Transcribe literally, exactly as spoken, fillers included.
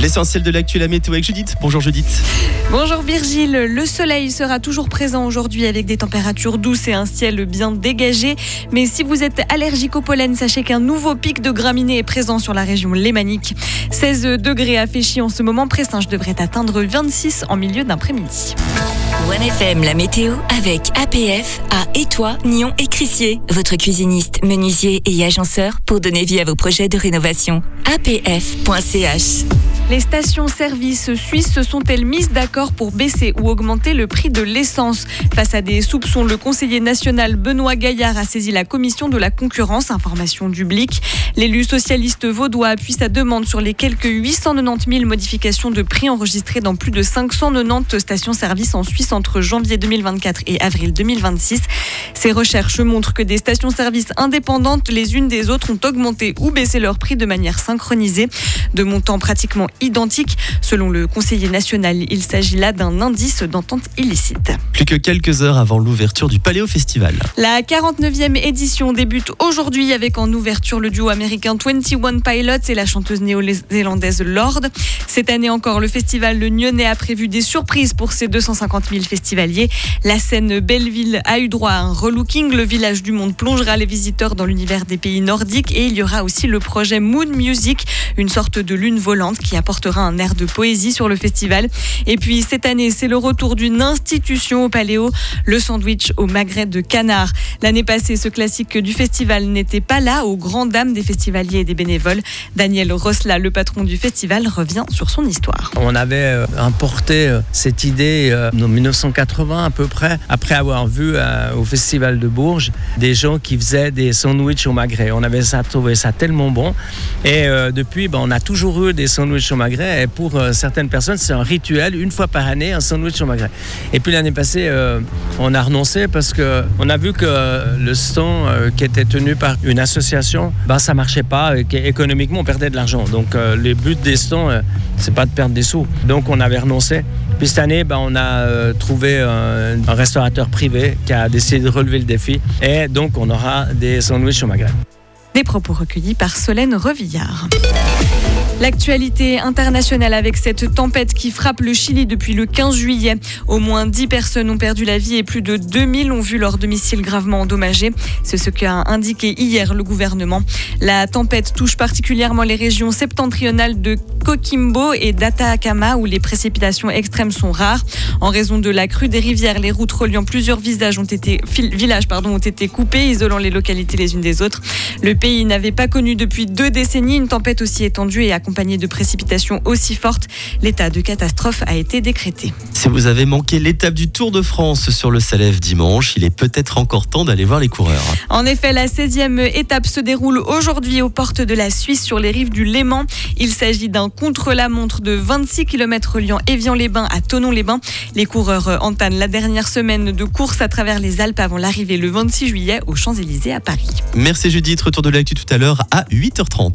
L'essentiel de l'actu, la météo avec Judith. Bonjour Judith. Bonjour Virgile, le soleil sera toujours présent aujourd'hui avec des températures douces et un ciel bien dégagé. Mais si vous êtes allergique au pollen, sachez qu'un nouveau pic de graminées est présent sur la région lémanique. seize degrés à Féchy en ce moment, Pressinge devrait atteindre vingt-six en milieu d'après-midi. One F M, la météo avec A P F à Étoile, Nyon et Crissier. Votre cuisiniste, menuisier et agenceur pour donner vie à vos projets de rénovation. A P F point C H. Les stations-service suisses se sont-elles mises d'accord pour baisser ou augmenter le prix de l'essence ? Face à des soupçons, le conseiller national Benoît Gaillard a saisi la commission de la concurrence, information du Blick. L'élu socialiste vaudois appuie sa demande sur les quelques huit cent quatre-vingt-dix mille modifications de prix enregistrées dans plus de cinq cent quatre-vingt-dix stations-service en Suisse entre janvier deux mille vingt-quatre et avril deux mille vingt-six. Ces recherches montrent que des stations-service indépendantes les unes des autres ont augmenté ou baissé leur prix de manière synchronisée, de montants pratiquement identiques. Selon le conseiller national, il s'agit là d'un indice d'entente illicite. Plus que quelques heures avant l'ouverture du Paléo Festival. La quarante-neuvième édition débute aujourd'hui avec en ouverture le duo américain vingt et un Pilots et la chanteuse néo-zélandaise Lorde. Cette année encore, le festival Le Nyonnais a prévu des surprises pour ses deux cent cinquante mille festivaliers. La scène Belleville a eu droit à un relooking. Le village du monde plongera les visiteurs dans l'univers des pays nordiques et il y aura aussi le projet Moon Music, une sorte de lune volante qui apportera un air de poésie sur le festival. Et puis cette année, c'est le retour d'une institution au Paléo, le sandwich au magret de canard. L'année passée, ce classique du festival n'était pas là, aux grandes dames des festivaliers et des bénévoles. Daniel Rosla, le patron du festival, revient sur son histoire. On avait importé cette idée en dix-neuf cent quatre-vingts à peu près, après avoir vu euh, au festival de Bourges des gens qui faisaient des sandwichs au magret. On avait ça, trouvé ça tellement bon et euh, depuis ben, on a toujours eu des sandwichs au magret et pour euh, certaines personnes c'est un rituel, une fois par année un sandwich au magret. Et puis l'année passée euh, on a renoncé parce qu'on a vu que euh, le stand euh, qui était tenu par une association, ben, ça marchait pas et qu'économiquement on perdait de l'argent. Donc euh, le but des stands euh, c'est pas de perdre des sous. Donc on avait renoncé. Puis cette année, ben, on a euh, trouvé un, un restaurateur privé qui a décidé de relever le défi. Et donc, on aura des sandwichs au magret. Des propos recueillis par Solène Revillard. L'actualité internationale avec cette tempête qui frappe le Chili depuis le quinze juillet. Au moins dix personnes ont perdu la vie et plus de deux mille ont vu leur domicile gravement endommagé. C'est ce qu'a indiqué hier le gouvernement. La tempête touche particulièrement les régions septentrionales de Coquimbo et d'Atacama où les précipitations extrêmes sont rares. En raison de la crue des rivières, les routes reliant plusieurs villages ont été, villages pardon, ont été coupées, isolant les localités les unes des autres. Le pays n'avait pas connu depuis deux décennies une tempête aussi étendue et accompagnée de précipitations aussi fortes. L'état de catastrophe a été décrété. Si vous avez manqué l'étape du Tour de France sur le Salève dimanche, il est peut-être encore temps d'aller voir les coureurs. En effet, la seizième étape se déroule aujourd'hui aux portes de la Suisse sur les rives du Léman. Il s'agit d'un contre-la-montre de vingt-six kilomètres reliant Évian-les-Bains à Thonon-les-Bains. Les coureurs entament la dernière semaine de course à travers les Alpes avant l'arrivée le vingt-six juillet aux Champs-Élysées à Paris. Merci Judith, retour de l'actu tout à l'heure à huit heures trente.